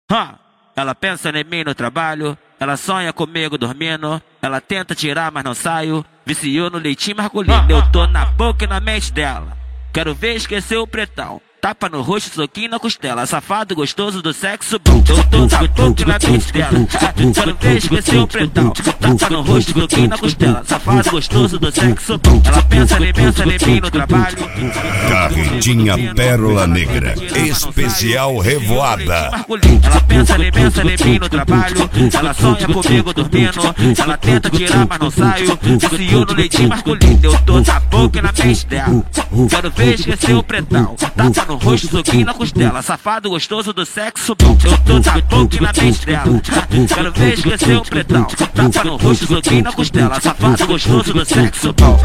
Ela pensa em mim no trabalho, ela sonha comigo dormindo, ela tenta tirar mas não saio, viciou no leitinho masculino, eu tô na boca e na mente dela. Quero ver esquecer o pretão, tapa no rosto, soquinho na costela, safado gostoso do sexo bom. Eu tô na boca e na mente dela. Quero ver esquecer o pretão, tapa no rosto, soquinho na costela, safado gostoso do sexo bom. Ela pensa em mim no trabalho. Carretinha Pérola Negra, especial revoada. Ela pensa em mim no trabalho, ela sonha comigo dormindo, ela tenta tirar mas não saio, viciou no leitinho masculino, eu tô na boca e na mente dela. Quero ver esquecer o pretão, tapa no rosto, soquinho na costela, safado gostoso do sexo bom. Eu tô na boca e na mente dela. Quero ver esquecer o pretão, tapa no rosto, soquinho na costela, safado gostoso do sexo bom.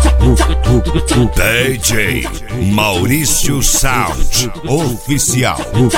DJ Maurício Sound Oficial.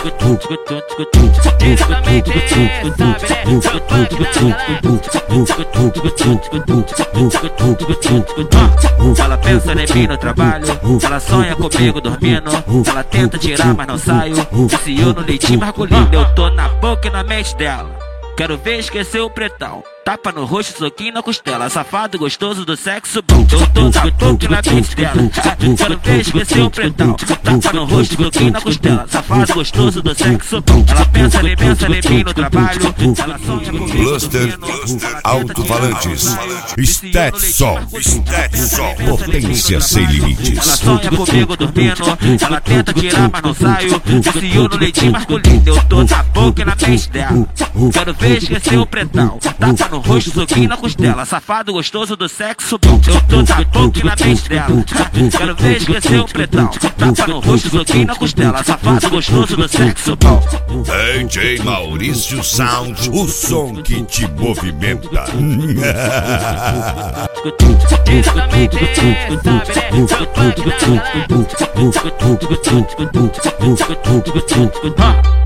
Ela pensa em mim no trabalho, ela sonha comigo dormindo, ela tenta tirar mas não saio, viciou no leitinho masculino, eu tô na boca e na mente dela. Quero ver esquecer o pretão, tapa no rosto, soquinho na costela, safado gostoso do sexo bom. Eu tô na boca e na mente dela. Quero ver esquecer o pretão, tapa no rosto, soquinho na costela, safado gostoso do sexo bom. Ela pensa em mim no trabalho, ela sonha comigo Cluster Alto-Falantes, Stetson, potência sem limites. Ela sonha comigo dormindo, ela tenta tirar mas não saio, viciou no leitinho masculino, eu tô na boca e na mente dela. Quero ver esquecer o pretão, tapa no rosto, soquinho na costela, safado gostoso do sexo bom. Eu tô na boca e na mente dela. Quero ver esquecer o pretão, tapa no rosto, soquinho na costela, safado gostoso do sexo bom. DJ Maurício Sound, o som que te movimenta. Isso também tem, sabe, né?